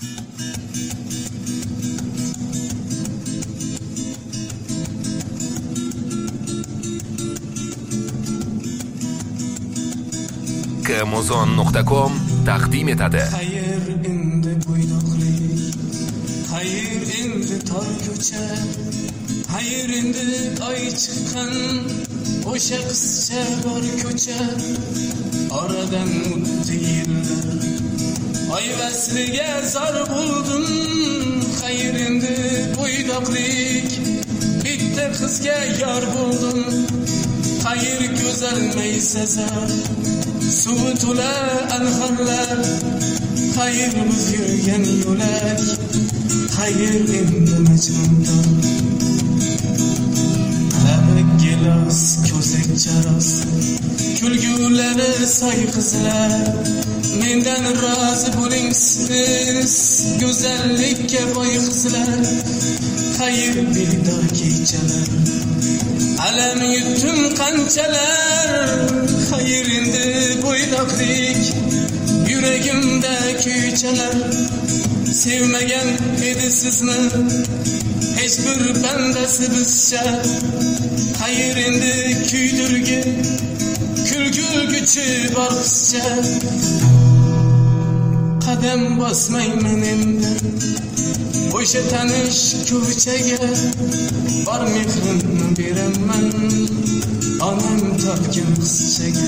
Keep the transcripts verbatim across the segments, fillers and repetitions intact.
amazon nuqta com taqdim etadi. Xayr endi bo'ydoqlik, xayr endi tor ko'cha, xayr endi oy chiqqan o'sha qizcha bor ko'cha. Oradan o'tdi yillar, oy vasliga zor bo'ldim. Xayr endi bo'ydoqlik, bitta qizga yor bo'ldim. Xayr go'zal maysazar, suvi to'la anhorlar, xayr biz yurgan yo'lak, xayr endi majnundor. Labi gilos, ko'zak charos, kulgulari soy qizlar, mendan rozi bo'ling siz, go'zallikka boy qizlar. Xayr bedor kechalar, alam yutdim qanchalar. Xayr endi bo'ydoqlik, yuragimda kuychalar. Sevmagan edi sizni hech bir bandasi bizcha. Xayr endi kuydirgi, kulgulguchi bor qizcha. Qadam bosmayman endi o'sha tanish ko'chaga, bor mehrimni beraman onam topgan qizchaga.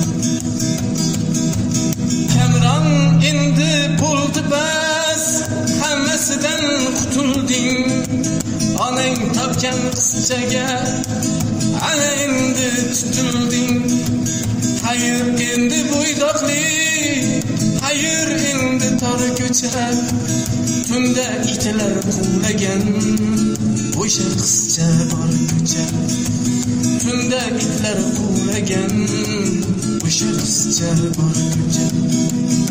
Kamron endi bo'ldi bas, hammasidan qutulding, onang topgan qizchaga ana endi tutilding. Xayr endi bo'ydoqlik, xayr endi tor ko'cha, tunda itlar quvlagan o'sha qizcha bor ko'cha. Tunda itlar quvlagan o'sha qizcha bor ko'cha.